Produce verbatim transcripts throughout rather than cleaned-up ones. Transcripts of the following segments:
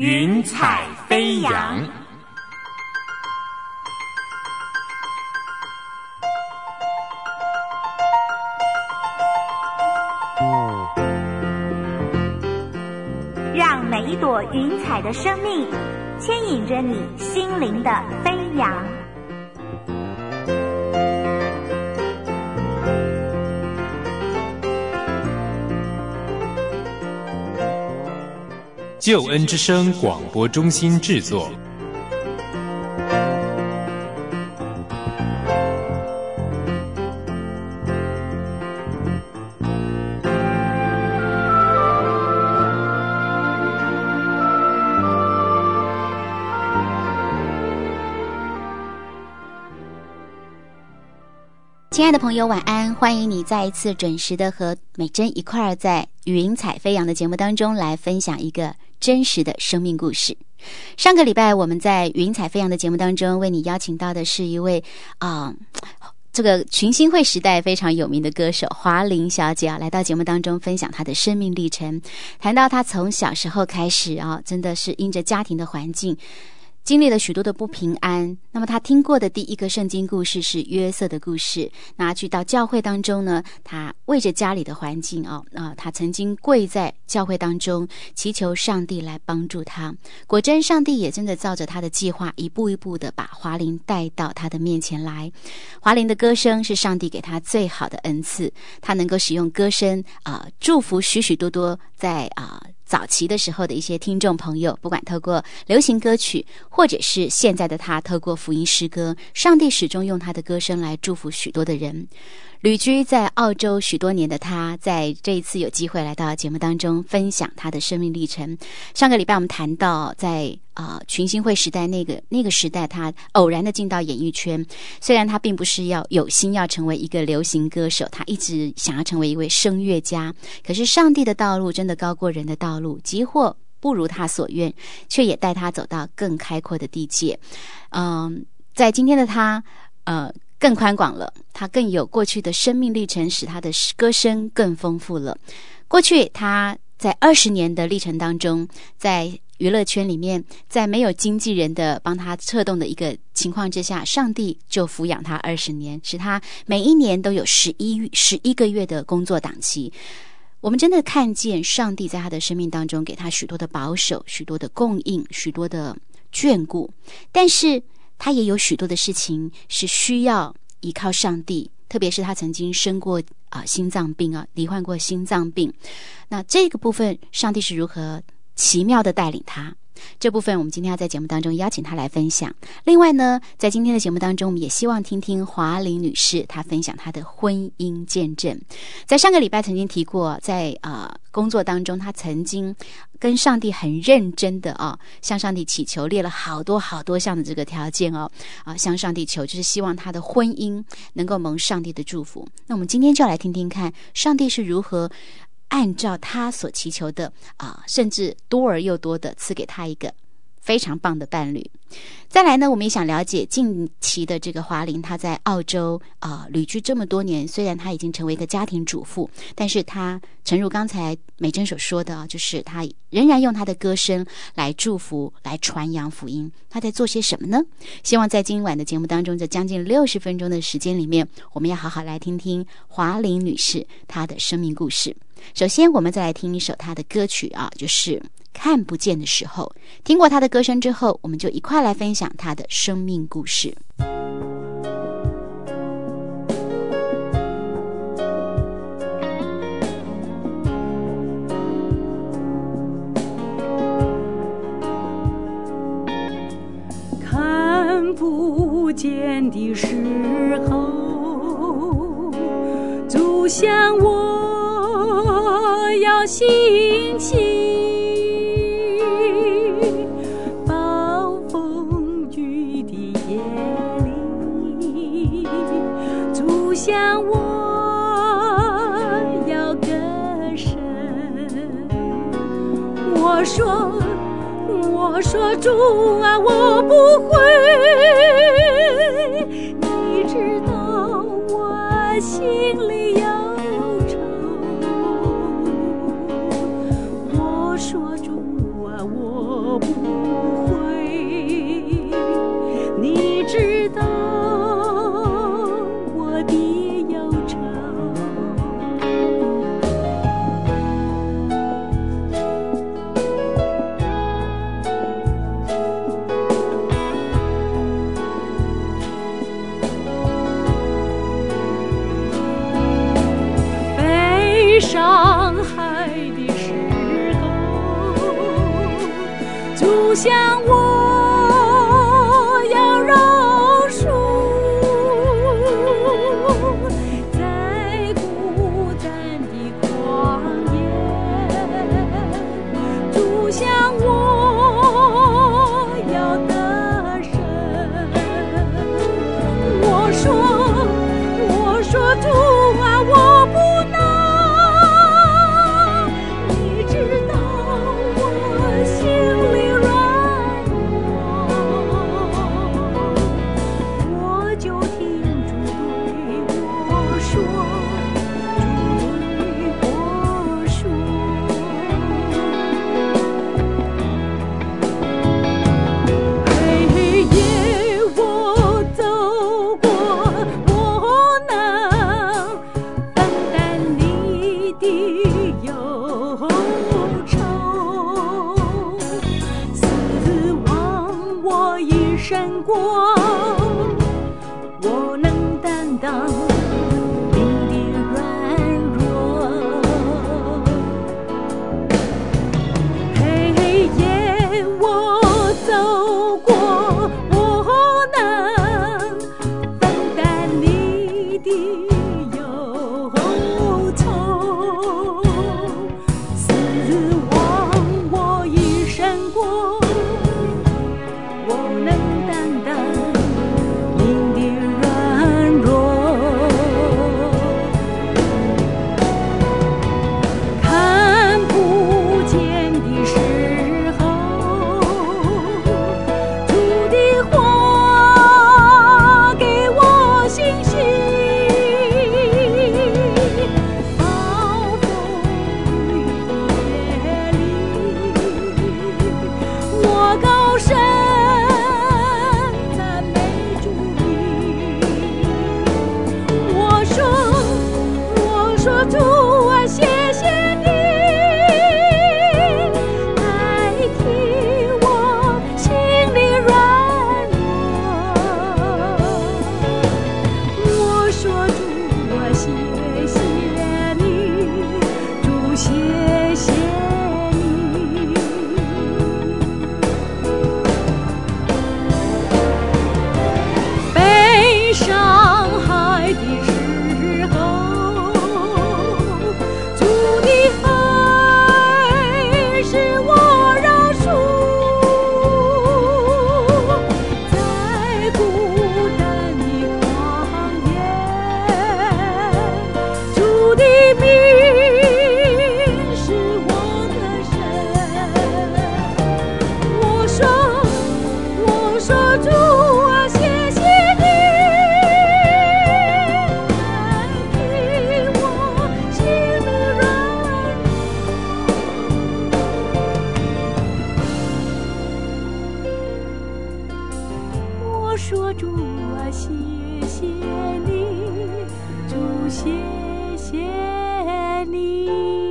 云彩飞扬。 让每一朵云彩的生命牵引着你心灵的飞扬。 救恩之声广播中心制作。 亲爱的朋友，晚安！欢迎你再一次准时的和美珍一块儿在云彩飞扬的节目当中来分享一个真实的生命故事。上个礼拜我们在云彩飞扬的节目当中为你邀请到的是一位啊、呃，这个群星会时代非常有名的歌手华玲小姐啊，来到节目当中分享她的生命历程，谈到她从小时候开始啊，真的是因着家庭的环境经历了许多的不平安。那么他听过的第一个圣经故事是约瑟的故事。那去到教会当中呢，他为着家里的环境啊、呃，他曾经跪在教会当中祈求上帝来帮助他。果真上帝也真的照着他的计划一步一步的把华玲带到他的面前来。华玲的歌声是上帝给他最好的恩赐，他能够使用歌声啊、呃，祝福许许多多在啊、呃早期的时候的一些听众朋友，不管透过流行歌曲，或者是现在的他透过福音诗歌，上帝始终用他的歌声来祝福许多的人。旅居在澳洲许多年的他，在这一次有机会来到节目当中分享他的生命历程。上个礼拜我们谈到在啊、呃、群星会时代那个那个时代，他偶然的进到演艺圈。虽然他并不是要有心要成为一个流行歌手，他一直想要成为一位声乐家。可是上帝的道路真的高过人的道路，即或不如他所愿，却也带他走到更开阔的地界。嗯，在今天的他，呃。更宽广了，他更有过去的生命历程，使他的歌声更丰富了。过去他在二十年的历程当中，在娱乐圈里面，在没有经纪人的帮他策动的一个情况之下，上帝就抚养他二十年，使他每一年都有十一十一个月的工作档期。我们真的看见上帝在他的生命当中给他许多的保守，许多的供应，许多的眷顾，但是他也有许多的事情是需要依靠上帝，特别是他曾经生过啊、呃、心脏病啊，罹患过心脏病。那这个部分，上帝是如何奇妙的带领他？这部分我们今天要在节目当中邀请他来分享。另外呢，在今天的节目当中，我们也希望听听华玲女士她分享她的婚姻见证。在上个礼拜曾经提过，在呃工作当中，她曾经跟上帝很认真的啊，向上帝祈求，列了好多好多项的这个条件哦，啊，向上帝求，就是希望她的婚姻能够蒙上帝的祝福。那我们今天就要来听听看，上帝是如何按照他所祈求的啊、呃，甚至多而又多的赐给他一个非常棒的伴侣。再来呢，我们也想了解近期的这个华玲，她在澳洲啊、呃、旅居这么多年，虽然她已经成为一个家庭主妇，但是她诚如刚才美珍所说的，就是她仍然用她的歌声来祝福，来传扬福音。她在做些什么呢？希望在今晚的节目当中，这将近六十分钟的时间里面，我们要好好来听听华玲女士她的生命故事。首先我们再来听一首她的歌曲啊，就是看不见的时候。听过她的歌声之后，我们就一块来分享她的生命故事。 看不见的时候，就像我要醒醒，暴风雨的夜里，就像我要歌声。我说我说主啊，我不会，你知道我心里有愁。我说主啊，我不会，你知道我的忧愁。悲伤海的时候，就像我要饶恕，在孤单的旷野，就像我要得胜。我说，我说主啊，我不胜过，我能担当你的软弱。黑夜我走过，我能分担你的忧愁。死亡我已胜过，我能担当您的软弱。看不见的时候，主的话给我信心。暴风雨的夜里，我高声说主啊，谢谢你代替我心里软弱。我说主啊，谢谢你，主谢谢你。悲伤海的时候，我说主啊，谢谢你，主谢谢你。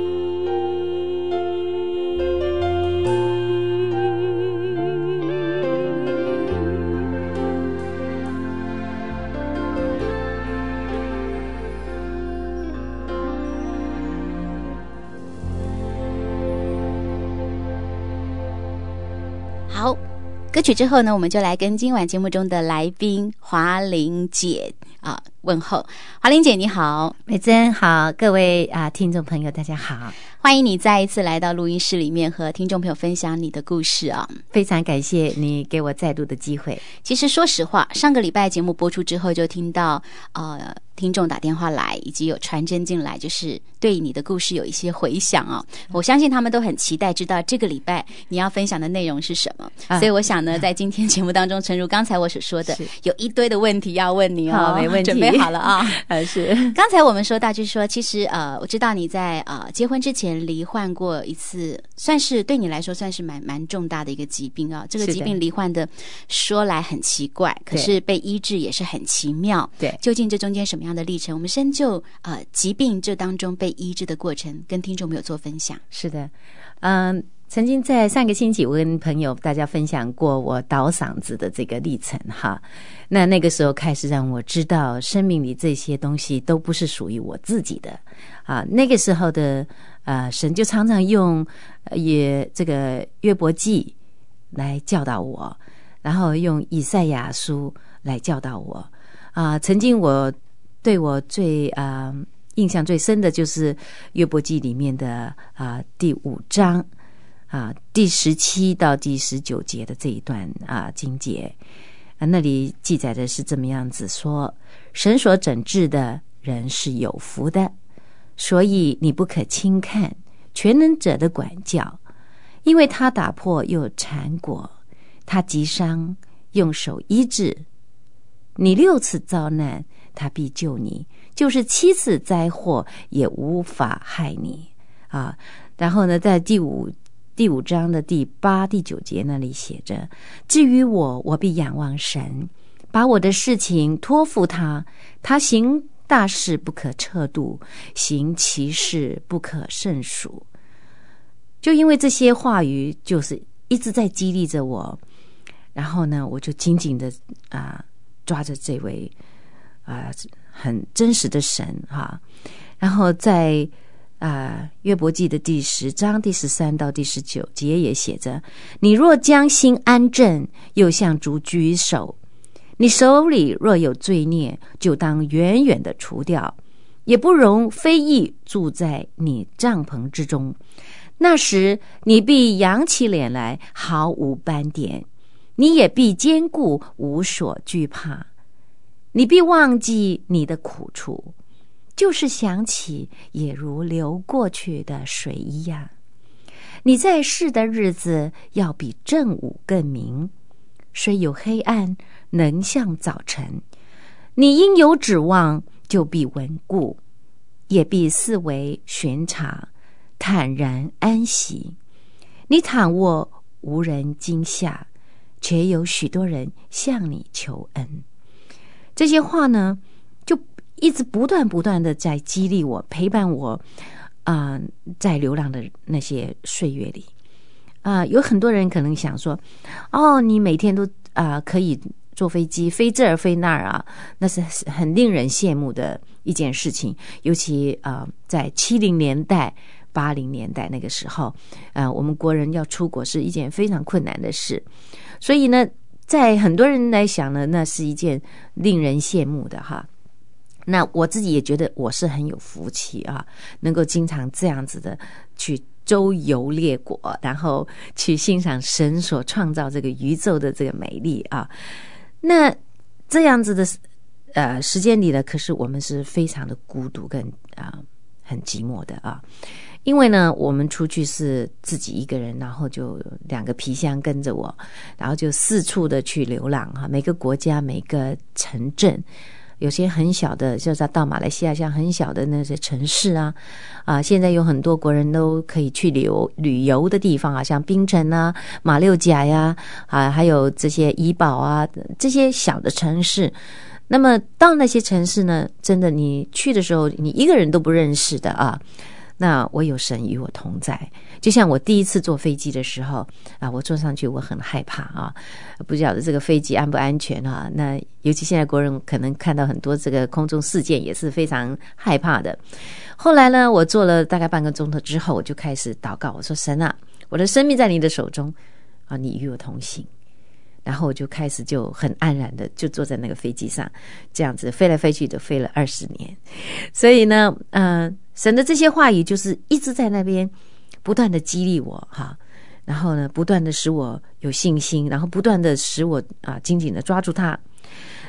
好，歌曲之后呢，我们就来跟今晚节目中的来宾华玲姐啊问候。华玲姐你好。 美珍好，各位啊听众朋友大家好， 欢迎你再一次来到录音室里面和听众朋友分享你的故事啊！ 非常感谢你给我再度的机会。 其实说实话，上个礼拜节目播出之后，就听到呃听众打电话来，以及有传真进来，就是对你的故事有一些回响啊。我相信他们都很期待知道这个礼拜你要分享的内容是什么。啊、所以我想呢，在今天节目当中，诚如刚才我所说的，有一堆的问题要问你哦， 没问题。 准备备好了啊。 呃，是。 刚才我们说到，就是说，其实呃，我知道你在呃结婚之前罹患过一次，算是对你来说算是蛮蛮重大的一个疾病啊。这个疾病罹患的说来很奇怪，可是被医治也是很奇妙。 对， 究竟这中间什么样的历程？我们深究呃疾病这当中被医治的过程，跟听众朋友做分享。 是的，嗯。曾经在上个星期，我跟朋友大家分享过我倒嗓子的这个历程哈。那那个时候开始让我知道，生命里这些东西都不是属于我自己的啊。那个时候的呃，神就常常用也这个约伯记来教导我，然后用以赛亚书来教导我啊。曾经我对我最啊、呃、印象最深的就是约伯记里面的啊第五章。啊，第十七到第十九节的这一段啊经节啊，那里记载的是这么样子说：神所整治的人是有福的，所以你不可轻看全能者的管教，因为他打破又缠裹，他击伤用手医治。你六次遭难，他必救你；就是七次灾祸，也无法害你啊。然后呢，在第五。第五章的第八、第九节那里写着：至于我，我必仰望神，把我的事情托付他。他行大事不可测度，行奇事不可胜数。就因为这些话语，就是一直在激励着我。然后呢，我就紧紧的啊抓着这位啊很真实的神哈。然后在啊，约伯记的第十章第十三到第十九节也写着：你若将心安正，又向主举手，你手里若有罪孽，就当远远的除掉，也不容非义住在你帐篷之中。那时你必扬起脸来，毫无斑点，你也必坚固，无所惧怕。你必忘记你的苦处，就是想起也如流过去的水一样。你在世的日子要比正午更明，虽有黑暗，能像早晨。你因有指望，就必稳固，也必四围巡查，坦然安息。你躺卧无人惊吓，却有许多人向你求恩。这些话呢，就一直不断不断的在激励我，陪伴我啊、呃，在流浪的那些岁月里啊、呃，有很多人可能想说，哦，你每天都啊、呃、可以坐飞机飞这儿飞那儿啊，那是很令人羡慕的一件事情。尤其啊、呃，在七零年代、八零年代那个时候，呃，我们国人要出国是一件非常困难的事，所以呢，在很多人来想呢，那是一件令人羡慕的哈。那我自己也觉得我是很有福气啊，能够经常这样子的去周游列国，然后去欣赏神所创造这个宇宙的这个美丽啊。那这样子的呃时间里呢，可是我们是非常的孤独跟啊、呃、很寂寞的啊。因为呢，我们出去是自己一个人，然后就两个皮箱跟着我，然后就四处的去流浪哈，每个国家每个城镇。有些很小的，就是到马来西亚像很小的那些城市啊，啊，现在有很多国人都可以去旅游旅游的地方啊，像槟城啊、马六甲呀，啊，还有这些怡保啊，这些小的城市。那么到那些城市呢，真的你去的时候，你一个人都不认识的啊。那我有神与我同在，就像我第一次坐飞机的时候啊，我坐上去我很害怕啊，不晓得这个飞机安不安全啊。那尤其现在国人可能看到很多这个空中事件，也是非常害怕的。后来呢，我坐了大概半个钟头之后，我就开始祷告，我说神啊，我的生命在你的手中啊，你与我同行。然后我就开始就很安然的就坐在那个飞机上，这样子飞来飞去的飞了二十年。所以呢，呃，神的这些话语就是一直在那边不断的激励我哈，然后呢，不断的使我有信心，然后不断的使我啊紧紧的抓住它。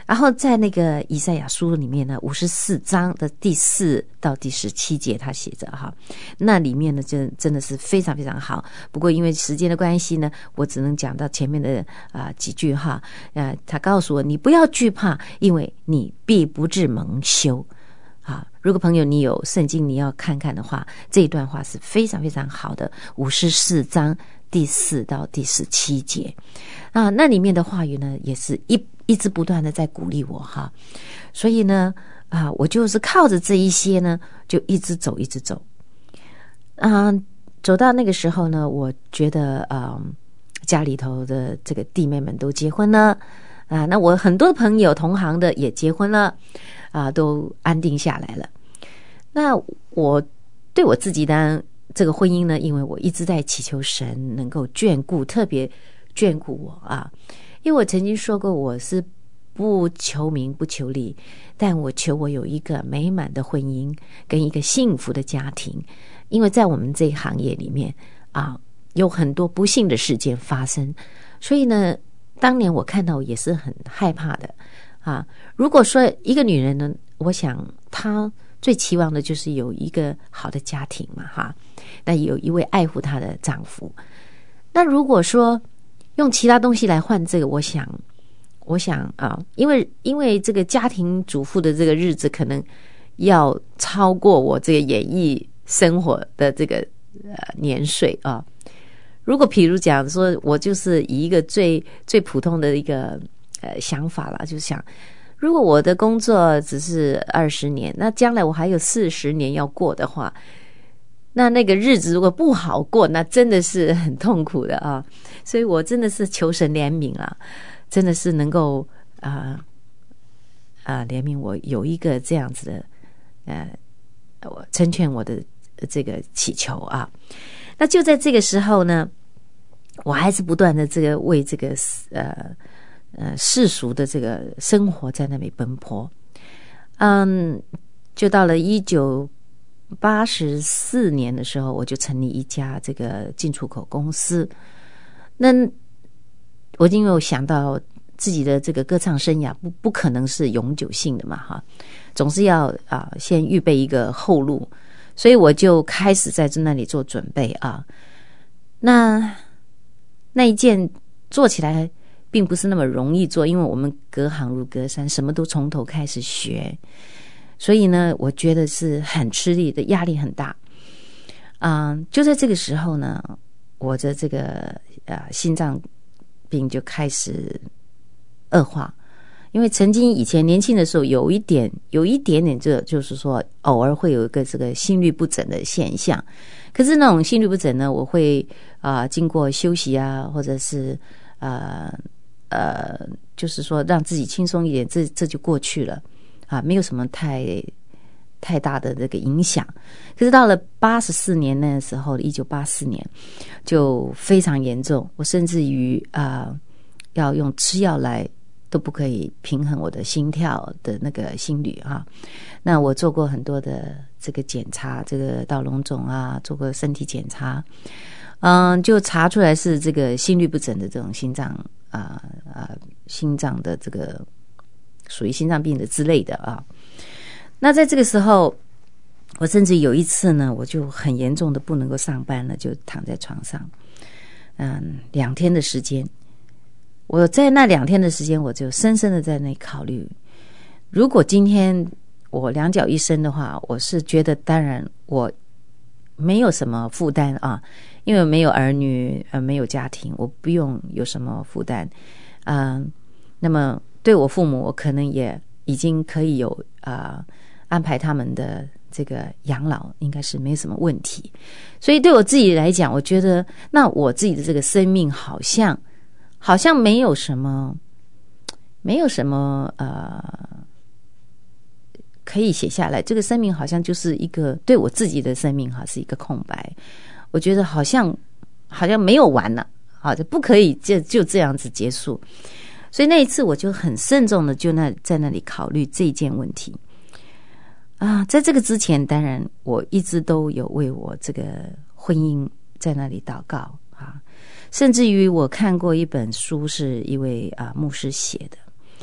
然后在那个以赛亚书里面呢，五十四章的第四到第十七节，他写着哈，那里面呢，真真的是非常非常好。不过因为时间的关系呢，我只能讲到前面的啊、呃、几句哈。呃，他告诉我，你不要惧怕，因为你必不至蒙羞。啊，如果朋友你有圣经你要看看的话，这一段话是非常非常好的。五十四章第四到第十七节啊，那里面的话语呢，也是一一直不断的在鼓励我哈。所以呢，啊，我就是靠着这一些呢，就一直走，一直走。啊，走到那个时候呢，我觉得啊、嗯，家里头的这个弟妹们都结婚了啊，那我很多朋友同行的也结婚了。啊，都安定下来了。那我对我自己的这个婚姻呢，因为我一直在祈求神能够眷顾，特别眷顾我啊。因为我曾经说过，我是不求名不求利，但我求我有一个美满的婚姻跟一个幸福的家庭。因为在我们这一行业里面啊，有很多不幸的事件发生，所以呢，当年我看到也是很害怕的。啊，如果说一个女人呢，我想她最期望的就是有一个好的家庭嘛，哈，那有一位爱护她的丈夫。那如果说用其他东西来换这个，我想，我想啊，因为因为这个家庭主妇的这个日子可能要超过我这个演艺生活的这个呃年岁啊。如果譬如讲说，我就是以一个最最普通的一个。呃，想法啦，就是想，如果我的工作只是二十年，那将来我还有四十年要过的话，那那个日子如果不好过，那真的是很痛苦的啊。所以我真的是求神怜悯啊，真的是能够啊啊怜悯我有一个这样子的呃，我成全我的这个祈求啊。那就在这个时候呢，我还是不断的这个为这个呃。呃，世俗的这个生活在那里奔波，嗯，就到了一九八十四年的时候，我就成立一家这个进出口公司。那我因为我想到自己的这个歌唱生涯不不可能是永久性的嘛，哈，总是要啊先预备一个后路，所以我就开始在那里做准备啊。那那一件做起来。并不是那么容易做，因为我们隔行如隔山，什么都从头开始学，所以呢，我觉得是很吃力的，压力很大。嗯，就在这个时候呢，我的这个呃心脏病就开始恶化，因为曾经以前年轻的时候有一点有一点点这就是说偶尔会有一个这个心律不整的现象，可是那种心律不整呢，我会啊、呃、经过休息啊，或者是呃。呃，就是说让自己轻松一点，这这就过去了啊，没有什么太太大的这个影响。可是到了八十四年那时候，一九八四年就非常严重，我甚至于啊、呃、要用吃药来都不可以平衡我的心跳的那个心率啊。那我做过很多的这个检查，这个到龙总啊，做过身体检查，嗯，就查出来是这个心律不整的这种心脏。啊啊，心脏的这个属于心脏病的之类的啊。那在这个时候，我甚至有一次呢，我就很严重的不能够上班了，就躺在床上，嗯，两天的时间。我在那两天的时间，我就深深的在那里考虑，如果今天我两脚一伸的话，我是觉得当然我没有什么负担啊。因为没有儿女，呃，没有家庭，我不用有什么负担，嗯、呃，那么对我父母，我可能也已经可以有啊、呃、安排他们的这个养老，应该是没什么问题。所以对我自己来讲，我觉得那我自己的这个生命好像好像没有什么，没有什么呃可以写下来。这个生命好像就是一个对我自己的生命哈是一个空白。我觉得好像好像没有完了，好，就不可以就就这样子结束。所以那一次我就很慎重的就那在那里考虑这一件问题啊。在这个之前，当然我一直都有为我这个婚姻在那里祷告啊，甚至于我看过一本书，是一位啊牧师写的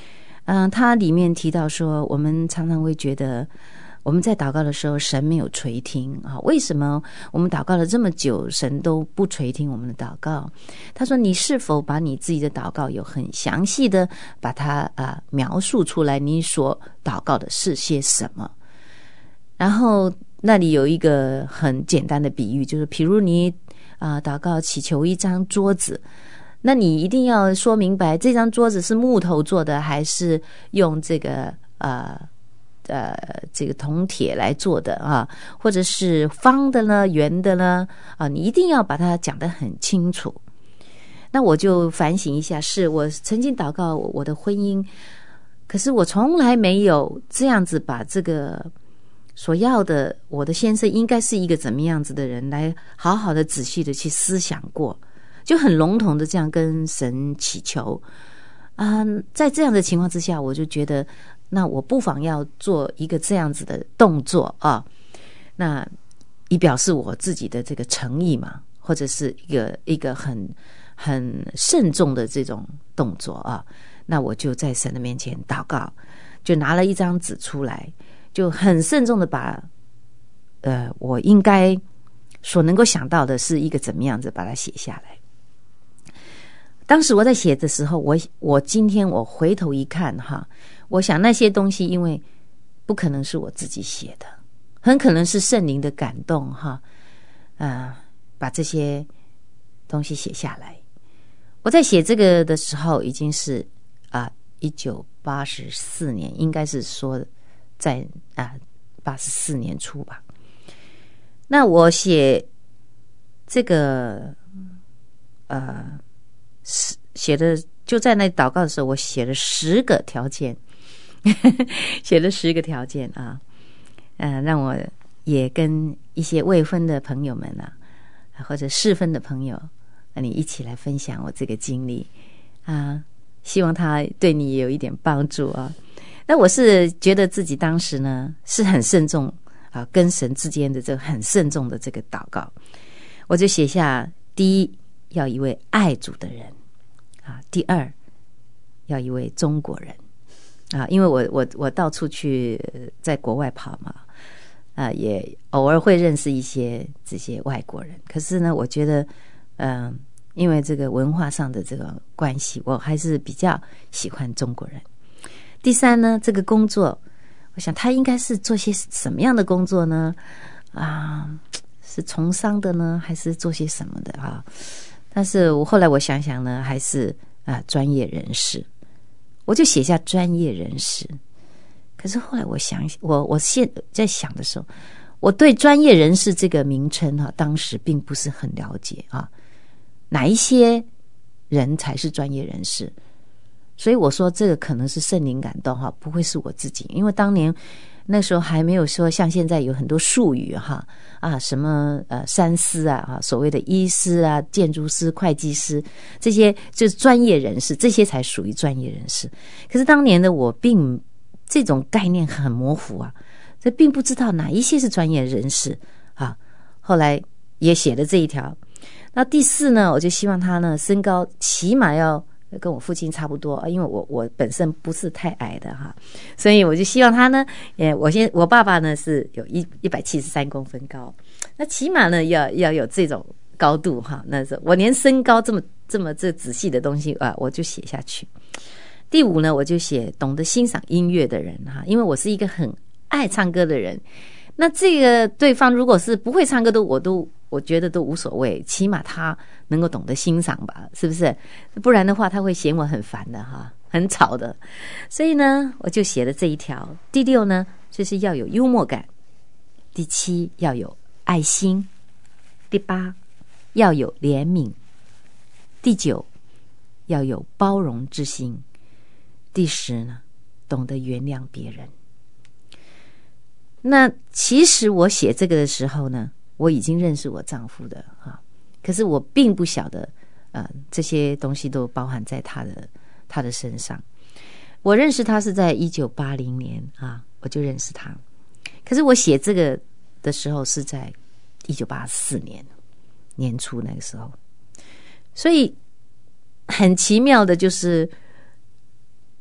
嗯、呃，它里面提到说，我们常常会觉得我们在祷告的时候，神没有垂听啊？为什么我们祷告了这么久，神都不垂听我们的祷告？他说：“你是否把你自己的祷告有很详细的把它啊、呃、描述出来？你所祷告的是些什么？”然后那里有一个很简单的比喻，就是比如你啊、呃、祷告祈求一张桌子。那你一定要说明白，这张桌子是木头做的，还是用这个呃呃这个铜铁来做的啊？或者是方的呢、圆的呢？啊，你一定要把它讲得很清楚。那我就反省一下，是我曾经祷告我的婚姻，可是我从来没有这样子把这个所要的，我的先生应该是一个怎么样子的人，来好好的仔细的去思想过。就很笼统的这样跟神祈求啊、呃，在这样的情况之下，我就觉得，那我不妨要做一个这样子的动作啊，那以表示我自己的这个诚意嘛，或者是一个一个很很慎重的这种动作啊。那我就在神的面前祷告，就拿了一张纸出来，就很慎重的把呃我应该所能够想到的是一个怎么样子把它写下来。当时我在写的时候，我我今天我回头一看哈，我想那些东西因为不可能是我自己写的，很可能是圣灵的感动哈，呃，把这些东西写下来。我在写这个的时候已经是啊一九八四年，应该是说在啊八十四年初吧。那我写这个呃。写的就在那祷告的时候，我写了十个条件，写了十个条件啊，呃，让我也跟一些未婚的朋友们啊，或者适婚的朋友，那你一起来分享我这个经历啊，希望他对你也有一点帮助啊。那我是觉得自己当时呢是很慎重啊，跟神之间的这个很慎重的这个祷告，我就写下第一，要一位爱主的人啊，第二要一位中国人啊，因为我我我到处去在国外跑嘛，啊，也偶尔会认识一些这些外国人，可是呢，我觉得，嗯、呃，因为这个文化上的这个关系，我还是比较喜欢中国人。第三呢，这个工作，我想他应该是做些什么样的工作呢？啊，是从商的呢，还是做些什么的啊？但是我后来我想想呢，还是啊专业人士，我就写下专业人士。可是后来我想，我我现在想的时候，我对专业人士这个名称哈、啊，当时并不是很了解啊，哪一些人才是专业人士？所以我说这个可能是圣灵感动哈，不会是我自己，因为当年那时候还没有说像现在有很多术语哈啊，什么呃三师啊啊，所谓的医师啊、建筑师、会计师，这些就是专业人士，这些才属于专业人士。可是当年的我并这种概念很模糊啊，所以并不知道哪一些是专业人士啊。后来也写了这一条。那第四呢，我就希望他呢身高起码要跟我父亲差不多，因为我我本身不是太矮的哈，所以我就希望他呢，呃，我先我爸爸呢是有一一百七十三公分高，那起码呢要要有这种高度哈。那是我连身高这么这么这仔细的东西啊，我就写下去。第五呢，我就写懂得欣赏音乐的人哈，因为我是一个很爱唱歌的人。那这个对方如果是不会唱歌的，我都我觉得都无所谓，起码他能够懂得欣赏吧，是不是？不然的话他会嫌我很烦的哈，很吵的。所以呢，我就写了这一条。第六呢，就是要有幽默感。第七，要有爱心。第八，要有怜悯。第九，要有包容之心。第十呢，懂得原谅别人。那其实我写这个的时候呢，我已经认识我丈夫的哈，可是我并不晓得，呃，这些东西都包含在他的他的身上。我认识他是在一九八零年啊，我就认识他。可是我写这个的时候是在一九八四年年初那个时候，所以很奇妙的就是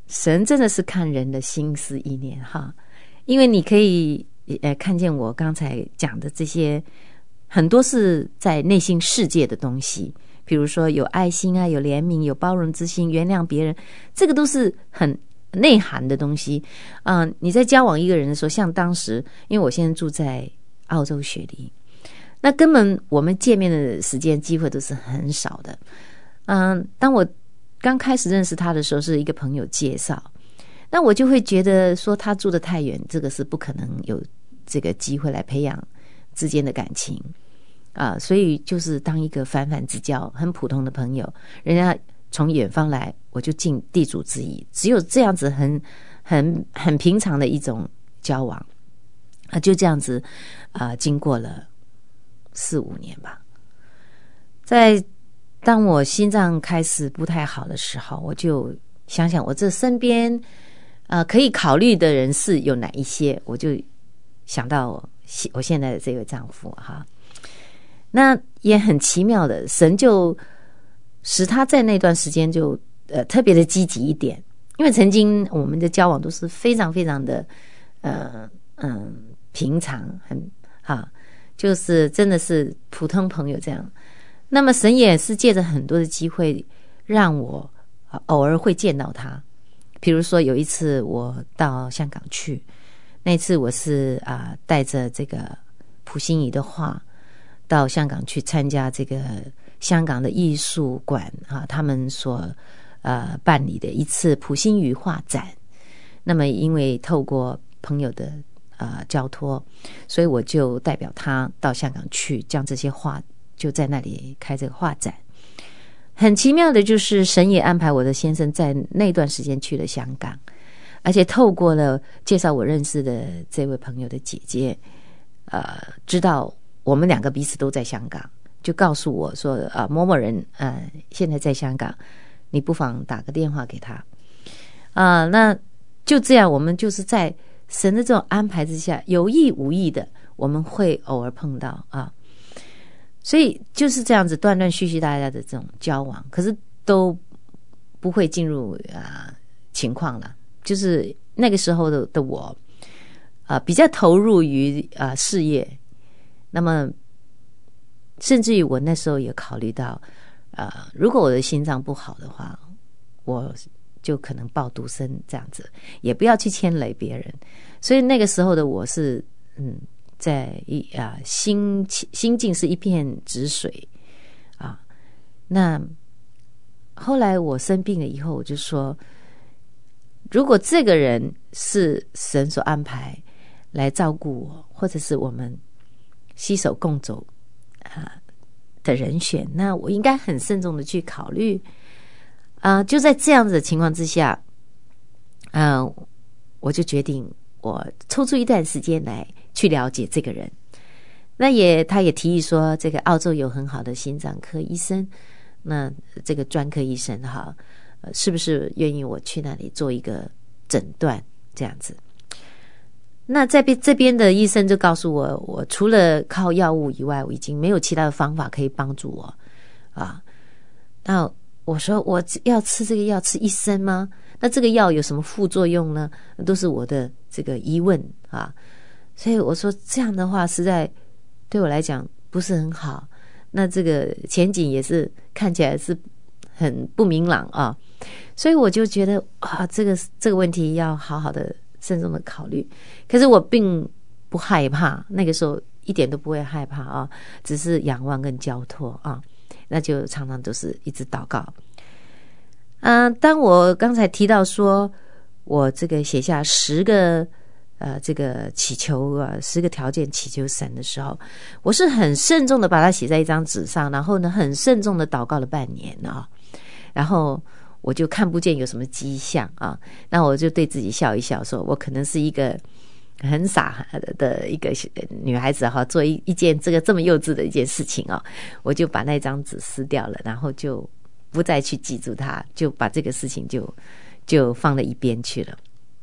神真的是看人的心思意念哈，因为你可以呃看见我刚才讲的这些，很多是在内心世界的东西，比如说有爱心啊，有怜悯，有包容之心，原谅别人，这个都是很内涵的东西。嗯、呃，你在交往一个人的时候，像当时，因为我现在住在澳洲雪梨，那根本我们见面的时间机会都是很少的。嗯、呃，当我刚开始认识他的时候，是一个朋友介绍，那我就会觉得说他住得太远，这个是不可能有这个机会来培养之间的感情啊、呃，所以就是当一个泛泛之交，很普通的朋友，人家从远方来，我就尽地主之谊，只有这样子很很很平常的一种交往啊、呃，就这样子啊、呃，经过了四五年吧，在。当我心脏开始不太好的时候，我就想想我这身边呃可以考虑的人士有哪一些，我就想到我我现在的这位丈夫哈。那也很奇妙的，神就使他在那段时间就呃特别的积极一点，因为曾经我们的交往都是非常非常的呃嗯平常，很哈，就是真的是普通朋友这样。那么神也是借着很多的机会让我偶尔会见到他，比如说有一次我到香港去，那次我是啊、呃、带着这个普心怡的画到香港去参加这个香港的艺术馆啊他们所呃办理的一次普心怡画展。那么因为透过朋友的啊、呃、交托，所以我就代表他到香港去，将这些画就在那里开这个画展。很奇妙的就是神也安排我的先生在那段时间去了香港，而且透过了介绍我认识的这位朋友的姐姐呃，知道我们两个彼此都在香港，就告诉我说啊、呃，某某人呃现在在香港，你不妨打个电话给他啊、呃。那就这样，我们就是在神的这种安排之下，有意无意的我们会偶尔碰到啊。所以就是这样子断断续续大家的这种交往，可是都不会进入啊、呃、情况了。就是那个时候的的我啊、呃、比较投入于啊、呃、事业，那么甚至于我那时候也考虑到啊、呃、如果我的心脏不好的话，我就可能抱独身这样子，也不要去牵累别人。所以那个时候的我是嗯。在一啊心心境是一片止水啊。那后来我生病了以后，我就说，如果这个人是神所安排来照顾我，或者是我们携手共走啊的人选，那我应该很慎重的去考虑啊。就在这样子的情况之下，啊，我就决定我抽出一段时间来去了解这个人。那也他也提议说，这个澳洲有很好的心脏科医生，那这个专科医生哈，呃，是不是愿意我去那里做一个诊断这样子？那这边这边的医生就告诉我，我除了靠药物以外，我已经没有其他的方法可以帮助我啊。那我说我要吃这个药吃一生吗？那这个药有什么副作用呢？都是我的这个疑问啊。所以我说这样的话实在对我来讲不是很好，那这个前景也是看起来是很不明朗啊。所以我就觉得啊，这个这个问题要好好的慎重的考虑。可是我并不害怕，那个时候一点都不会害怕啊，只是仰望跟交托啊，那就常常都是一直祷告。嗯、呃，当我刚才提到说我这个写下十个呃这个祈求啊十个条件祈求神的时候，我是很慎重的把它写在一张纸上，然后呢很慎重的祷告了半年啊，然后我就看不见有什么迹象啊，那我就对自己笑一笑，说我可能是一个很傻的一个女孩子哈，做一一件这个这么幼稚的一件事情啊，我就把那张纸撕掉了，然后就不再去记住它，就把这个事情就就放在一边去了。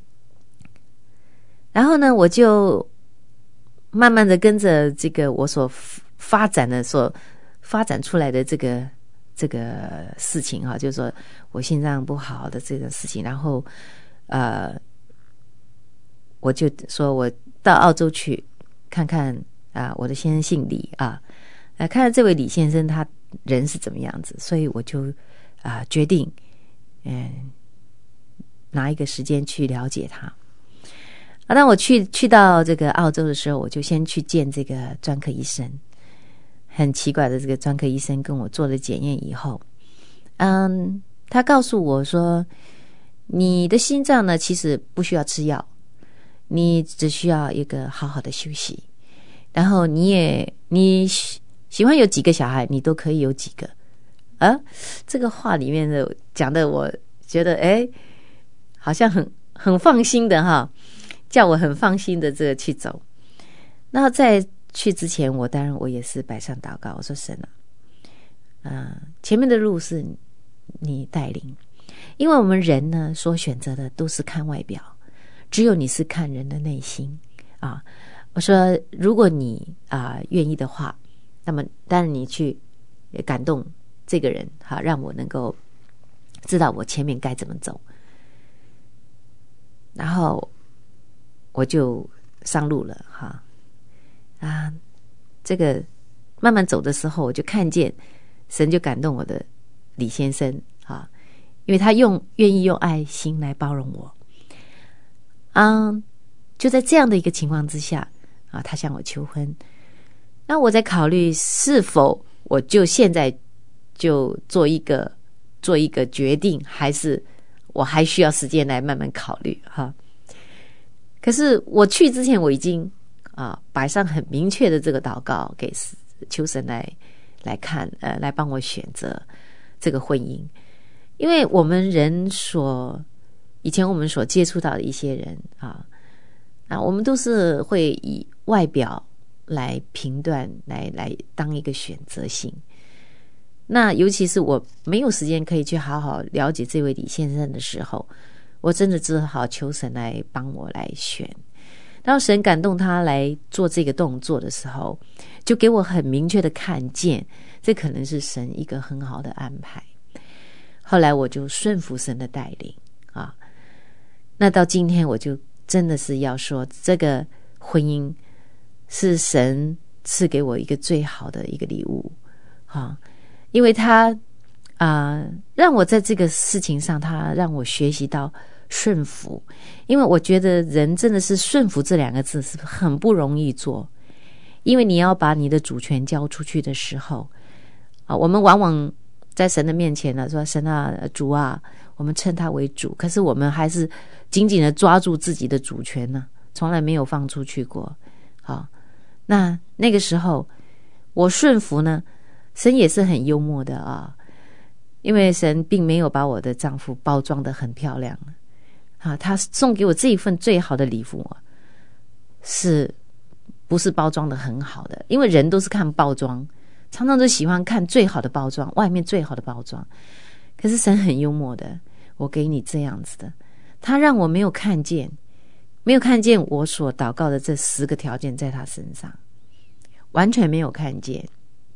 然后呢，我就慢慢的跟着这个我所发展的所发展出来的这个这个事情哈，就是说我心脏不好的这个事情，然后呃，我就说我到澳洲去看看啊、呃，我的先生姓李啊，呃，看看这位李先生他人是怎么样子，所以我就啊、呃、决定嗯拿一个时间去了解他。啊，当我去去到这个澳洲的时候，我就先去见这个专科医生。很奇怪的，这个专科医生跟我做了检验以后，嗯，他告诉我说，你的心脏呢，其实不需要吃药，你只需要一个好好的休息。然后你也你喜欢有几个小孩，你都可以有几个。啊，这个话里面的讲的，我觉得哎，好像很很放心的哈。叫我很放心的这个去走。那在去之前，我当然我也是摆上祷告，我说神啊，呃，前面的路是你带领，因为我们人呢所选择的都是看外表，只有你是看人的内心啊。我说如果你啊、呃、愿意的话，那么当然你去感动这个人哈，让我能够知道我前面该怎么走，然后我就上路了哈啊，这个慢慢走的时候，我就看见神就感动我的李先生啊，因为他用愿意用爱心来包容我，嗯，就在这样的一个情况之下啊，他向我求婚，那我在考虑是否我就现在就做一个做一个决定，还是我还需要时间来慢慢考虑哈。可是我去之前，我已经啊摆上很明确的这个祷告，给求神来来看，呃，来帮我选择这个婚姻。因为我们人所以前我们所接触到的一些人啊啊，我们都是会以外表来评断，来来当一个选择性。那尤其是我没有时间可以去好好了解这位李先生的时候，我真的只好求神来帮我来选。当神感动他来做这个动作的时候，就给我很明确的看见，这可能是神一个很好的安排。后来我就顺服神的带领啊。那到今天我就真的是要说，这个婚姻是神赐给我一个最好的一个礼物啊，因为他啊、呃，让我在这个事情上，他让我学习到顺服。因为我觉得人真的是顺服这两个字是很不容易做，因为你要把你的主权交出去的时候啊，我们往往在神的面前呢，说神啊，主啊，我们称他为主，可是我们还是紧紧的抓住自己的主权呢，从来没有放出去过。好，那那个时候我顺服呢，神也是很幽默的啊，因为神并没有把我的丈夫包装得很漂亮啊，他送给我这一份最好的礼物啊，是不是包装得很好的？因为人都是看包装，常常都喜欢看最好的包装，外面最好的包装。可是神很幽默的，我给你这样子的，他让我没有看见，没有看见我所祷告的这十个条件在他身上，完全没有看见。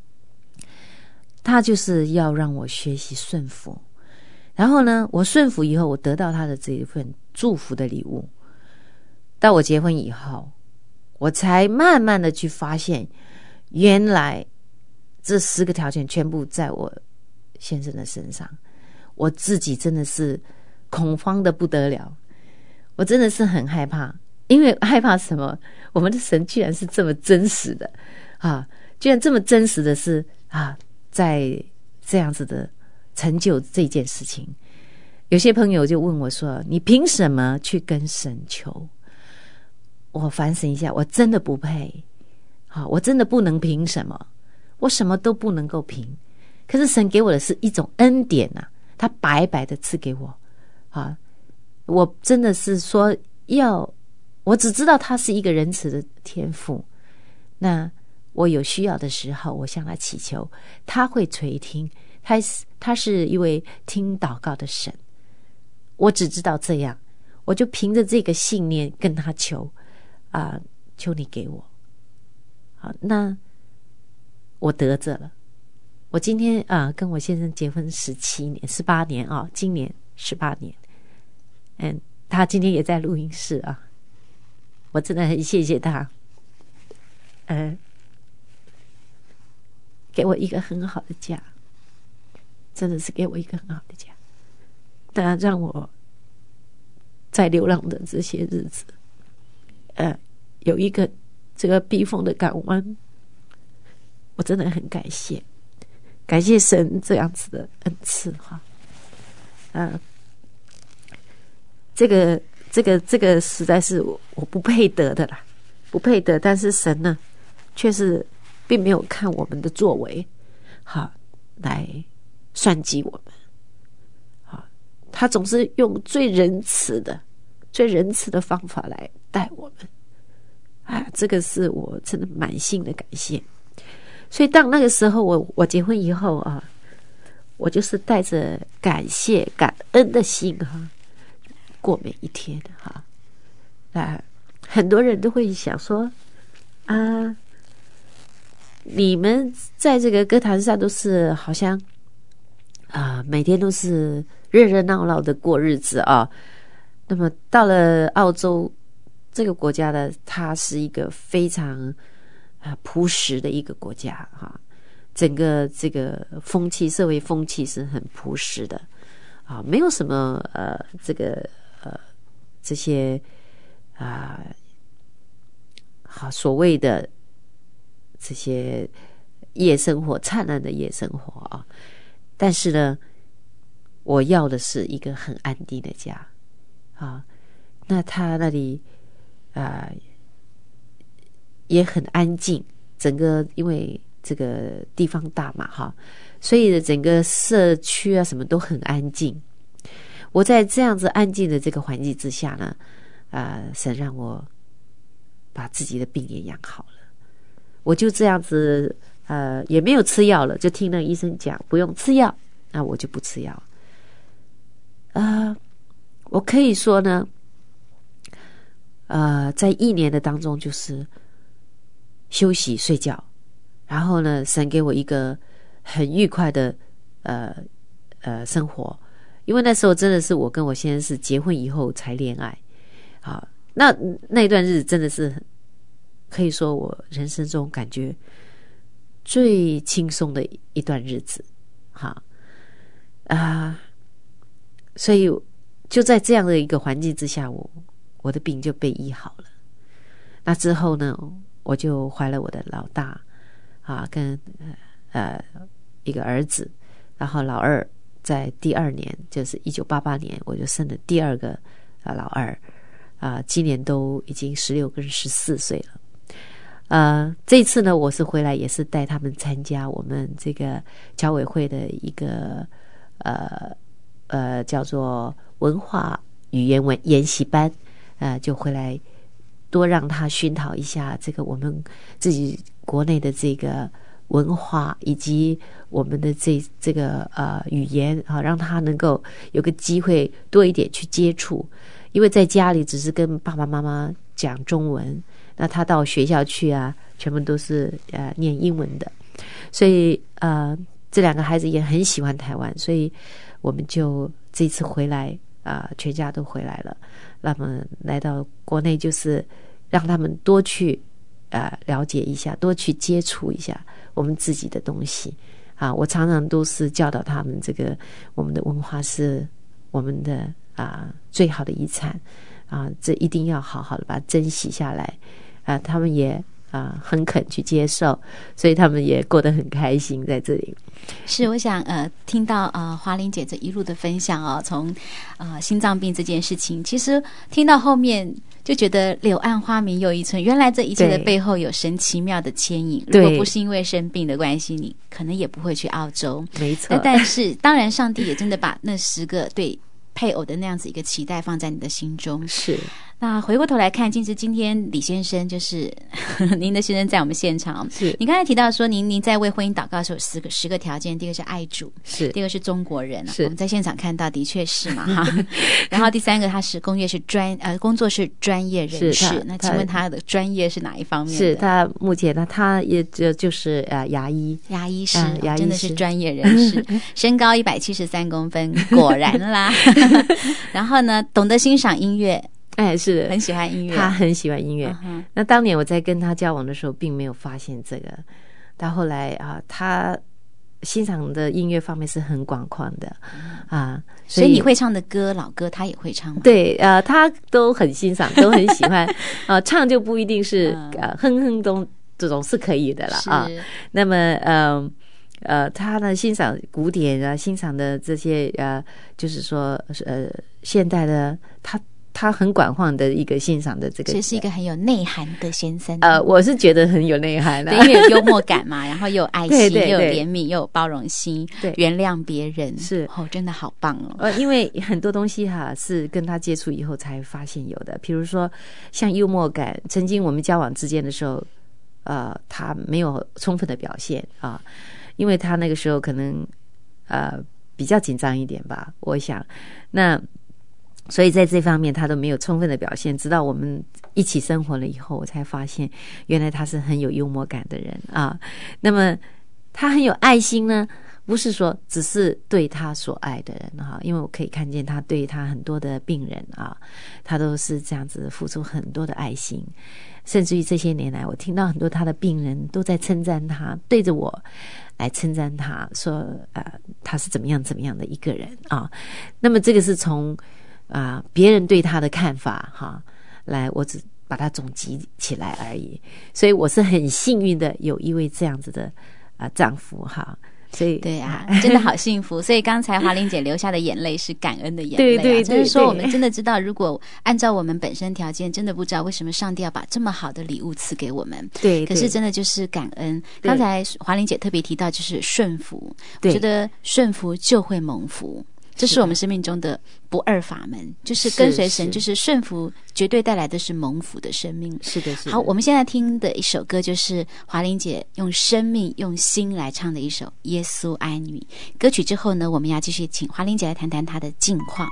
他就是要让我学习顺服，然后呢，我顺服以后，我得到他的这一份祝福的礼物。到我结婚以后，我才慢慢的去发现，原来这十个条件全部在我先生的身上。我自己真的是恐慌的不得了，我真的是很害怕。因为害怕什么？我们的神居然是这么真实的啊！居然这么真实的是啊，在这样子的成就这件事情。有些朋友就问我说，你凭什么去跟神求？我反省一下，我真的不配啊，我真的不能凭什么，我什么都不能够凭。可是神给我的是一种恩典啊，他白白的赐给我啊，我真的是说要，我只知道他是一个仁慈的天父，那我有需要的时候，我向他祈求，他会垂听，他他是一位听祷告的神。我只知道这样，我就凭着这个信念跟他求啊、呃，求你给我。好，那我得着了， 我今天啊、呃、跟我先生结婚十七年十八年啊、哦，今年十八年。嗯，他今天也在录音室啊，我真的很谢谢他，嗯，给我一个很好的家，真的是给我一个很好的家，那让我在流浪的这些日子，呃，有一个这个避风的港湾，我真的很感谢，感谢神这样子的恩赐哈，呃，这个这个这个实在是我我不配得的啦，不配得，但是神呢，却是并没有看我们的作为，好来算计我们，好，他总是用最仁慈的、最仁慈的方法来待我们，啊，这个是我真的满心的感谢。所以当那个时候我我结婚以后啊，我就是带着感谢感恩的心哈，过每一天哈。啊，很多人都会想说啊，你们在这个歌坛上都是好像啊，每天都是热热闹闹的过日子啊。那么到了澳洲这个国家呢，它是一个非常啊朴实的一个国家哈，整个这个风气、社会风气是很朴实的啊，没有什么呃这个呃这些啊好所谓的这些夜生活、灿烂的夜生活啊，但是呢，我要的是一个很安定的家啊。那他那里啊、呃、也很安静，整个因为这个地方大嘛哈，所以整个社区啊什么都很安静。我在这样子安静的这个环境之下呢，啊、呃，神让我把自己的病也养好了。我就这样子，呃，也没有吃药了，就听那医生讲不用吃药，那我就不吃药。啊、呃，我可以说呢，呃，在一年的当中就是休息睡觉，然后呢，神给我一个很愉快的呃呃生活，因为那时候真的是我跟我先生是结婚以后才恋爱，啊，那那段日子真的是可以说我人生中感觉最轻松的一段日子，哈啊，所以就在这样的一个环境之下，我我的病就被医好了。那之后呢，我就怀了我的老大啊，跟呃一个儿子，然后老二在第二年，就是一九八八年，我就生了第二个啊老二啊，今年都已经十六跟十四岁了。呃，这次呢，我是回来也是带他们参加我们这个侨委会的一个呃呃叫做文化语言文研习班，呃，就回来多让他熏陶一下这个我们自己国内的这个文化以及我们的这这个呃语言啊，让他能够有个机会多一点去接触，因为在家里只是跟爸爸妈妈讲中文。那他到学校去啊，全部都是呃念英文的，所以呃这两个孩子也很喜欢台湾，所以我们就这次回来啊、呃，全家都回来了。那么来到国内，就是让他们多去呃了解一下，多去接触一下我们自己的东西啊。我常常都是教导他们，这个我们的文化是我们的啊、呃、最好的遗产啊，这一定要好好的把它珍惜下来。啊，他们也啊、呃、很肯去接受，所以他们也过得很开心在这里。 是，我想呃听到呃华玲姐这一路的分享哦，从呃心脏病这件事情，其实听到后面就觉得柳暗花明又一村，原来这一切的背后有神奇妙的牵引。如果不是因为生病的关系，你可能也不会去澳洲。 没错。 但是当然，上帝也真的把那十个对配偶的那样子一个期待放在你的心中。 是。 那回过头来看，其实今天李先生就是呵呵您的先生在我们现场。 是你刚才提到说您您在为婚姻祷告的时候有十个十个条件，第一个是爱主， 是第二个是中国人， 是我们在现场看到的确是嘛哈。然后第三个他是工业是专呃工作是专业人是他士，那请问他的专业是哪一方面的？ 是他目前呢，他也就就是呃牙医， 牙医师， 啊牙医师真的是专业人士，身高一百七十三公分，果然啦。然后呢，懂得欣赏音乐。 哎，是的， 很喜欢音乐， 他很喜欢音乐。 嗯、 那当年我在跟他交往的时候，并没有发现这个。到后来啊，他欣赏的音乐方面是很广泛的、嗯、啊， 所以, 所以你会唱的歌，老歌他也会唱吗？ 对，呃，他都很欣赏，都很喜欢。呃，唱就不一定是、嗯、呃哼哼中这种是可以的了啊。那么呃。呃，他呢欣赏古典啊，欣赏的这些呃，就是说呃现代的，他他很广泛的一个欣赏的这个， 这是一个很有内涵的先生。 呃，我是觉得很有内涵的、 啊，对，因为有幽默感嘛，然后又有爱心， 对对对， 又有怜悯，又有包容心， 对， 原谅别人， 是哦，真的好棒哦。 呃，因为很多东西哈是跟他接触以后才发现有的，比如说像幽默感，曾经我们交往之间的时候，呃，他没有充分的表现啊。因为他那个时候可能呃比较紧张一点吧，我想，那所以在这方面他都没有充分的表现。直到我们一起生活了以后，我才发现原来他是很有幽默感的人啊。那么他很有爱心呢，不是说只是对他所爱的人哈，因为我可以看见他对他很多的病人啊，他都是这样子付出很多的爱心。甚至于这些年来，我听到很多他的病人都在称赞他，对着我来称赞他，说呃他是怎么样怎么样的一个人啊。那么这个是从啊、呃、别人对他的看法哈，来我只把它总集起来而已。所以我是很幸运的有一位这样子的啊、呃、丈夫哈。所以对啊，真的好幸福。所以刚才华玲姐流下的眼泪是感恩的眼泪、啊， 对对对， 就是说我们真的知道，如果按照我们本身条件，真的不知道为什么上帝要把这么好的礼物赐给我们。 对， 可是真的就是感恩。刚才华玲姐特别提到，就是顺服，我觉得顺服就会蒙福。这是我们生命中的不二法门，就是跟随神，就是顺服，绝对带来的是蒙福的生命。 是的，是的。 好，我们现在听的一首歌就是华玲姐用生命、用心来唱的一首《耶稣爱你》。歌曲之后呢，我们要继续请华玲姐来谈谈她的近况。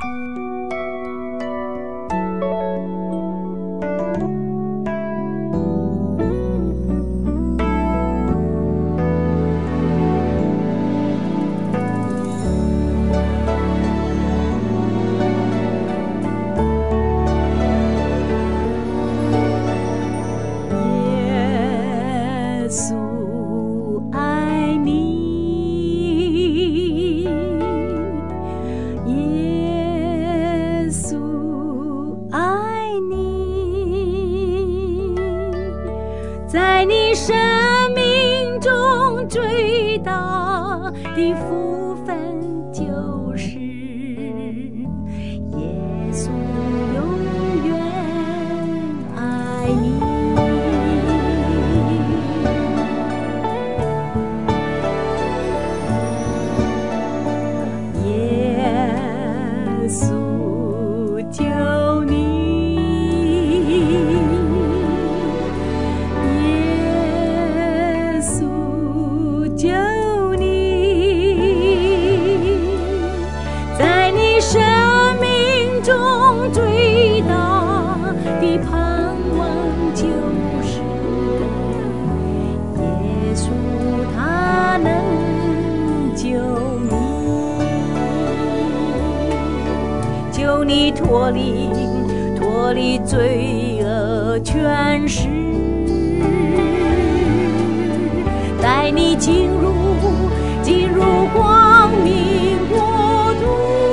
脱离脱离罪恶权势，带你进入进入光明国度。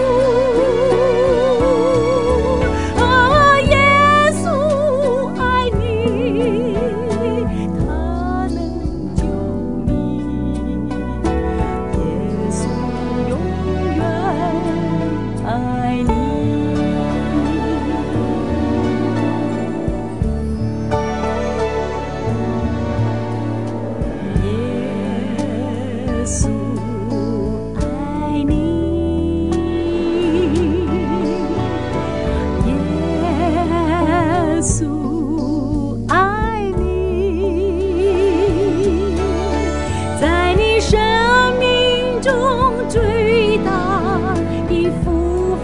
啊，耶稣爱你，他能救你，耶稣永远爱你。耶稣爱你。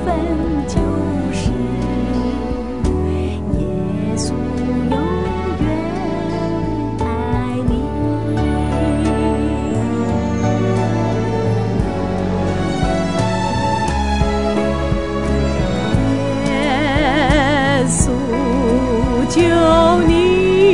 分就是耶稣永远爱你。耶稣救你，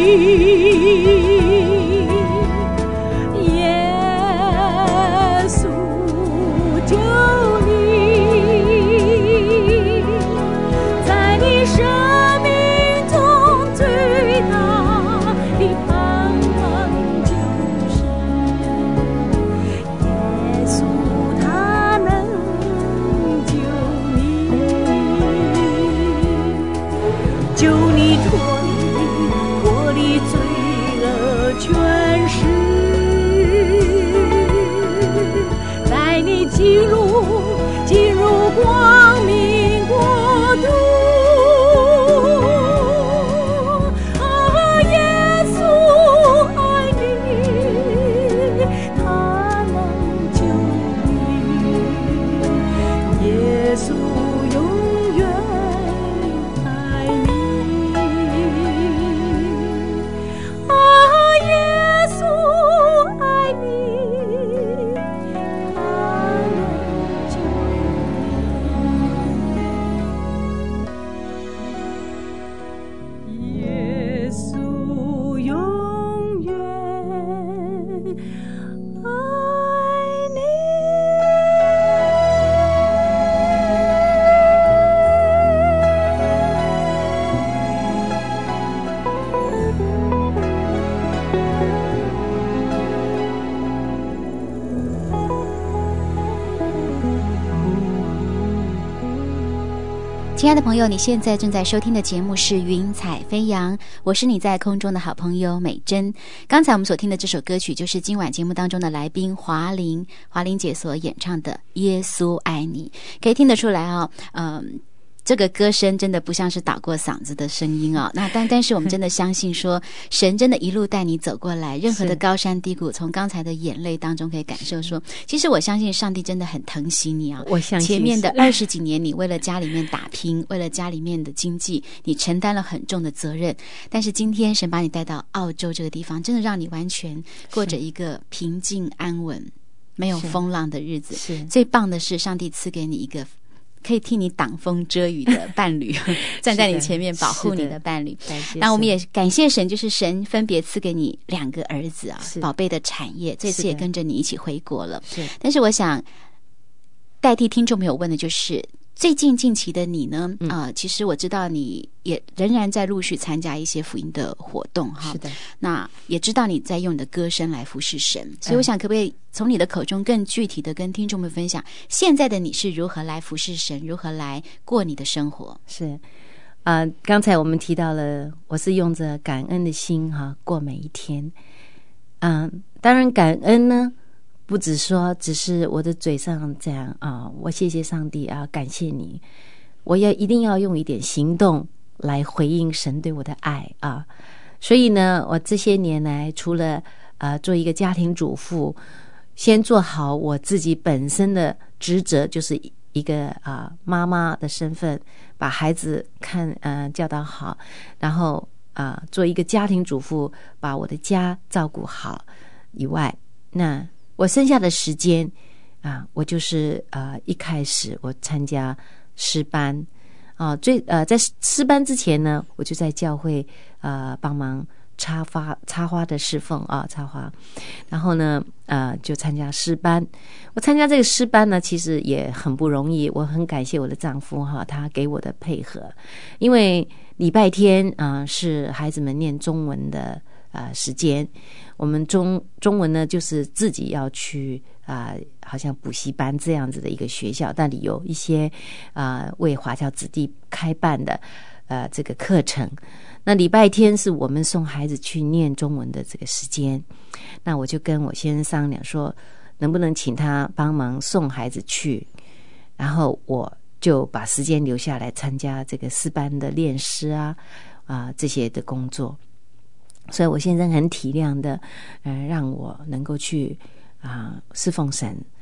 亲爱的朋友，你现在正在收听的节目是云彩飞扬，我是你在空中的好朋友美珍。刚才我们所听的这首歌曲就是今晚节目当中的来宾华玲华玲姐所演唱的耶稣爱你。可以听得出来啊、哦，嗯这个歌声真的不像是打过嗓子的声音哦。那但但是我们真的相信说，神真的一路带你走过来，任何的高山低谷，从刚才的眼泪当中可以感受说，其实我相信上帝真的很疼惜你啊。 我相信前面的二十几年，你为了家里面打拼，为了家里面的经济，你承担了很重的责任。但是今天神把你带到澳洲这个地方，真的让你完全过着一个平静安稳、没有风浪的日子。 是最棒的是，上帝赐给你一个可以替你挡风遮雨的伴侣站在你前面保护你的伴侣。那我们也感谢神，就是神分别赐给你两个儿子啊，宝贝的产业，这次也跟着你一起回国了。 是， 但是我想代替听众朋友问的就是最近近期的你呢， 嗯、 呃，其实我知道你也仍然在陆续参加一些福音的活动哈。 是的， 那也知道你在用你的歌声来服侍神，所以我想可不可以从你的口中更具体的跟听众们分享，现在的你是如何来服侍神，如何来过你的生活？ 是，呃，刚才我们提到了，我是用着感恩的心哈、啊、过每一天。嗯、呃，当然感恩呢。不只说只是我的嘴上这样啊，我谢谢上帝啊，感谢你，我要一定要用一点行动来回应神对我的爱啊。所以呢，我这些年来除了呃做一个家庭主妇，先做好我自己本身的职责，就是一个啊、呃、妈妈的身份，把孩子看呃教导好，然后啊、呃、做一个家庭主妇，把我的家照顾好以外，那我剩下的时间啊，我就是呃一开始我参加诗班啊，最呃在诗班之前呢，我就在教会呃帮忙插花插花的侍奉啊插花，然后呢呃就参加诗班。我参加这个诗班呢，其实也很不容易，我很感谢我的丈夫哈，他给我的配合，因为礼拜天啊、呃、是孩子们念中文的呃时间。我们中中文呢，就是自己要去啊、呃，好像补习班这样子的一个学校，但里有一些啊、呃、为华侨子弟开办的呃这个课程。那礼拜天是我们送孩子去念中文的这个时间，那我就跟我先生商量说，能不能请他帮忙送孩子去，然后我就把时间留下来参加这个诗班的练诗啊啊、呃、这些的工作。所以我先生很体谅的呃让我能够去啊、呃、侍奉神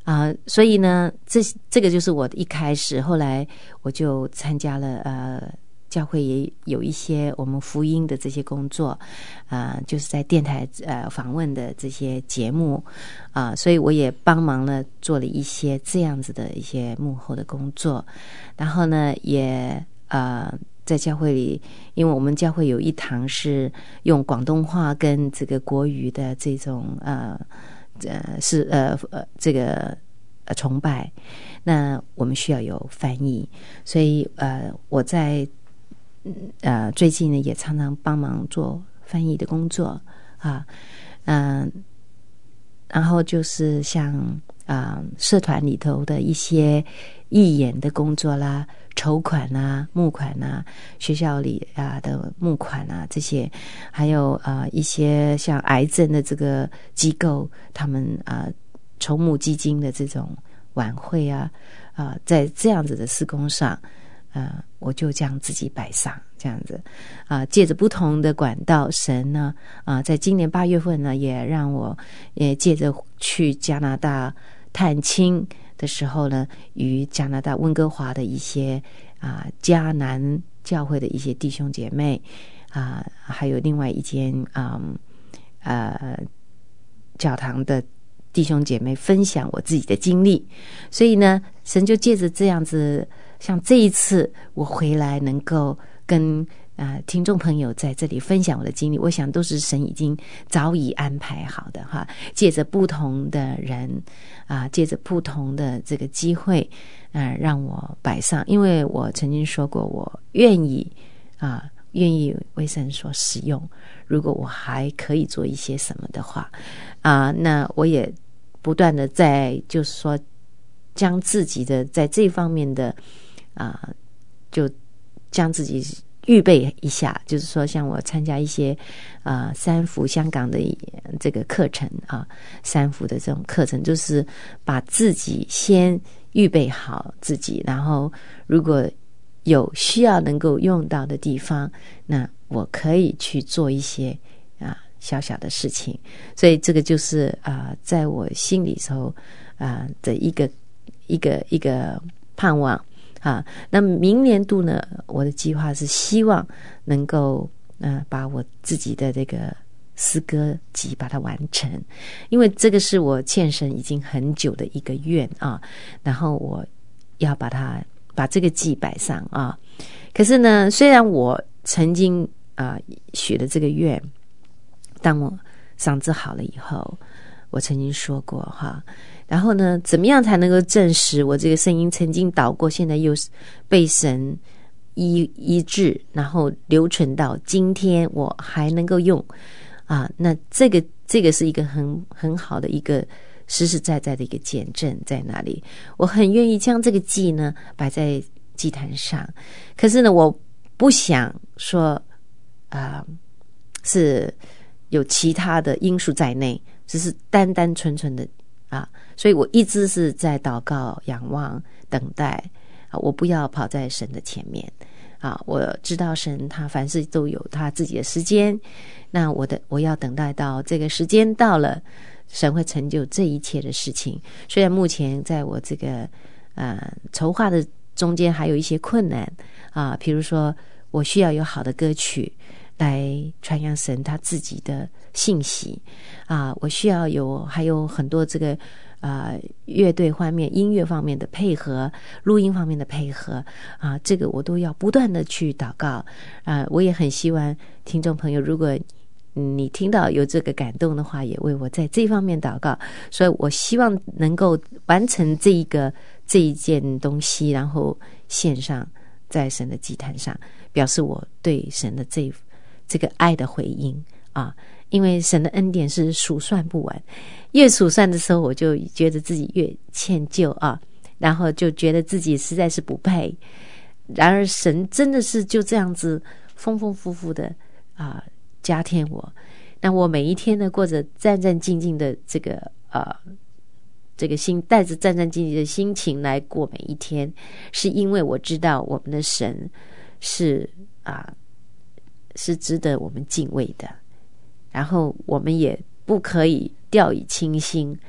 啊、呃，所以呢，这这个就是我的一开始，后来我就参加了呃，教会也有一些我们福音的这些工作，啊、呃，就是在电台呃访问的这些节目啊、呃，所以我也帮忙了做了一些这样子的一些幕后的工作，然后呢，也呃在教会里，因为我们教会有一堂是用广东话跟这个国语的这种呃。呃，是呃呃，这个呃崇拜，那我们需要有翻译，所以呃，我在呃最近呢也常常帮忙做翻译的工作啊，嗯、呃，然后就是像啊、呃、社团里头的一些义演的工作啦。筹款啊，募款啊，学校里啊的募款啊，这些，还有啊、呃、一些像癌症的这个机构，他们啊、呃、筹募基金的这种晚会啊，啊、呃，在这样子的事工上，呃，我就将自己摆上，这样子啊、呃，借着不同的管道，神呢啊、呃，在今年八月份呢，也让我也借着去加拿大探亲的时候呢，与加拿大温哥华的一些啊、呃、迦南教会的一些弟兄姐妹啊、呃，还有另外一间啊 呃, 呃教堂的弟兄姐妹分享我自己的经历，所以呢，神就借着这样子，像这一次我回来能够跟啊、呃，听众朋友在这里分享我的经历，我想都是神已经早已安排好的哈。借着不同的人啊、呃，借着不同的这个机会，呃，让我摆上。因为我曾经说过，我愿意啊、呃，愿意为神所使用。如果我还可以做一些什么的话，啊、呃，那我也不断的在，就是说，将自己的在这方面的啊、呃，就将自己。预备一下，就是说像我参加一些呃三福香港的这个课程啊，三福的这种课程，就是把自己先预备好自己，然后如果有需要能够用到的地方，那我可以去做一些啊小小的事情，所以这个就是啊在我心里头啊的一个一个一个盼望。啊，那明年度呢，我的计划是希望能够呃把我自己的这个诗歌集把它完成，因为这个是我欠神已经很久的一个愿啊，然后我要把它把这个祭摆上啊。可是呢，虽然我曾经啊、呃、许了这个愿，当我嗓子好了以后，我曾经说过哈。然后呢，怎么样才能够证实我这个声音曾经倒过，现在又被神医医治，然后留存到今天，我还能够用啊？那这个这个是一个很很好的一个实实在在的一个见证在那里。我很愿意将这个祭呢摆在祭坛上，可是呢，我不想说啊是有其他的因素在内，只是单单纯纯的。啊，所以我一直是在祷告、仰望、等待啊，我不要跑在神的前面啊！我知道神他凡事都有他自己的时间，那我的我要等待到这个时间到了，神会成就这一切的事情。虽然目前在我这个呃筹划的中间还有一些困难啊，比如说我需要有好的歌曲来传扬神他自己的信息啊，我需要有还有很多这个啊乐队方面、音乐方面的配合、录音方面的配合啊，这个我都要不断的去祷告啊。我也很希望听众朋友，如果你听到有这个感动的话，也为我在这方面祷告。所以我希望能够完成这一个这一件东西，然后献上在神的祭坛上，表示我对神的这这个爱的回应啊。因为神的恩典是数算不完，越数算的时候，我就觉得自己越歉疚啊，然后就觉得自己实在是不配。然而神真的是就这样子丰丰富富的啊加添我，那我每一天呢过着战战兢兢的这个啊这个心，带着战战兢兢的心情来过每一天，是因为我知道我们的神是啊是值得我们敬畏的。然后我们也不可以掉以轻心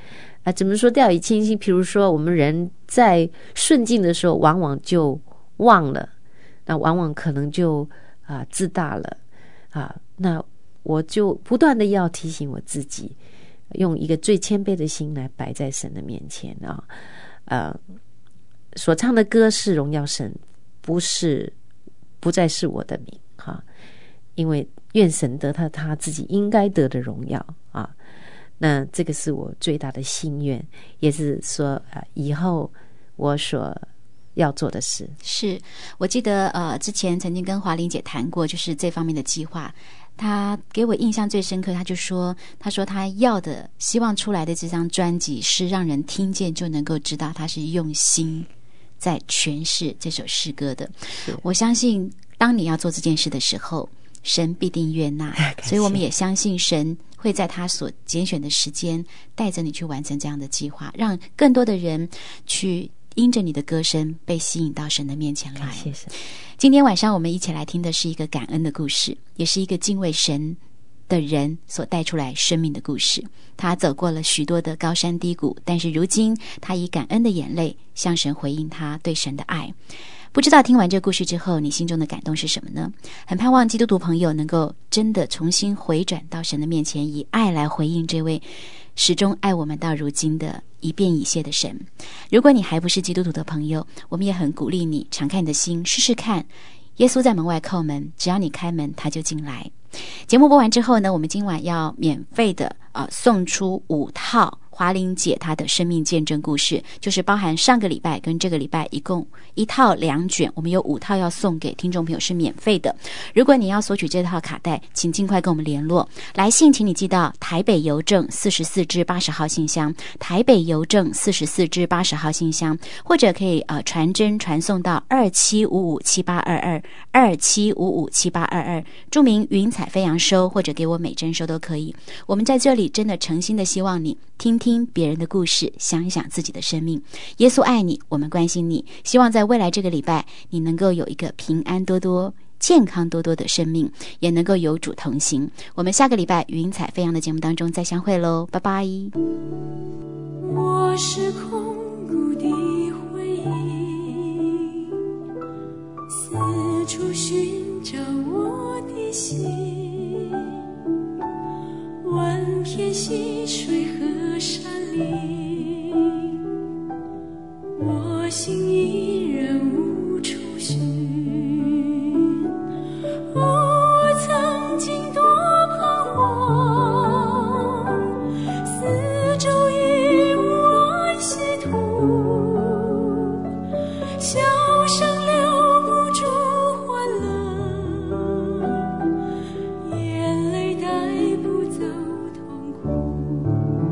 啊，怎么说掉以轻心？比如说，我们人在顺境的时候，往往就忘了，那往往可能就啊自大了啊。那我就不断的要提醒我自己，用一个最谦卑的心来摆在神的面前啊。呃，所唱的歌是荣耀神，不是不再是我的名哈、啊，因为愿神得他他自己应该得的荣耀啊。那这个是我最大的心愿，也是说呃，以后我所要做的事。 是我记得呃，之前曾经跟华玲姐谈过，就是这方面的计划。她给我印象最深刻，她就说，她说她要的、希望出来的这张专辑是让人听见就能够知道她是用心在诠释这首诗歌的。我相信，当你要做这件事的时候，神必定悦纳，所以我们也相信神会在他所拣选的时间带着你去完成这样的计划，让更多的人去因着你的歌声被吸引到神的面前来。 谢谢。 今天晚上我们一起来听的是一个感恩的故事，也是一个敬畏神的人所带出来生命的故事。他走过了许多的高山低谷，但是如今他以感恩的眼泪向神回应他对神的爱。不知道听完这个故事之后，你心中的感动是什么呢？很盼望基督徒朋友能够真的重新回转到神的面前，以爱来回应这位始终爱我们到如今的一变一谢的神。如果你还不是基督徒的朋友，我们也很鼓励你敞开你的心，试试看。耶稣在门外叩门，只要你开门，他就进来。节目播完之后呢，我们今晚要免费的呃送出五套华玲姐她的生命见证故事，就是包含上个礼拜跟这个礼拜一共一套两卷，我们有五套要送给听众朋友，是免费的。如果你要索取这套卡带，请尽快跟我们联络，来信请你寄到台北邮政四十四支八十号信箱，台北邮政四十四支八十号信箱，或者可以呃传真传送到二七五五七八二二二七五五七八二二，注明云彩飞扬收，或者给我美珍收都可以。我们在这里真的诚心的希望你听听别人的故事，想一想自己的生命。耶稣爱你，我们关心你，希望在未来这个礼拜你能够有一个平安多多、健康多多的生命，也能够有主同行。我们下个礼拜云彩飞扬的节目当中再相会咯，拜拜。 我是空谷的回忆，四处寻找我的心，万片溪水和山林，我心依然无处寻。哦，我曾经多彷徨，四周已无安息土，笑声留不住欢乐，眼泪带不走痛苦。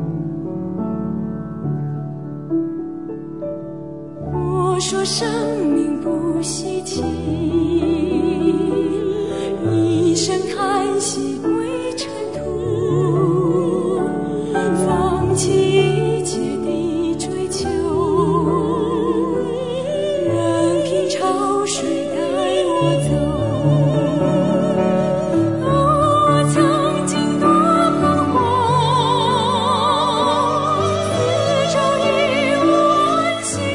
我说生命不稀奇，一声叹息归尘土，放弃一切的追求，任凭潮水带我走。哦，我曾经多彷徨，四周已无安息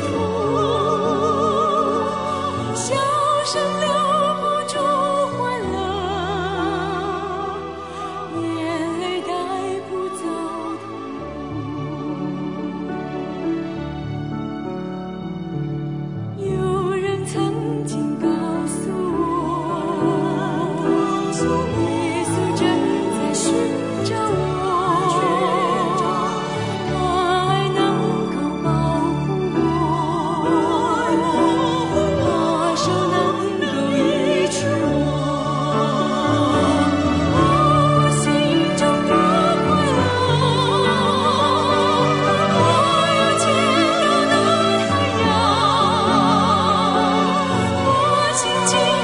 土，笑声留不住欢乐，眼泪带不走痛苦。有人曾经告诉我，耶稣正在寻找我，他爱能够保护我，他手能够医治我，我心中多快乐，我有见到那太阳，我心情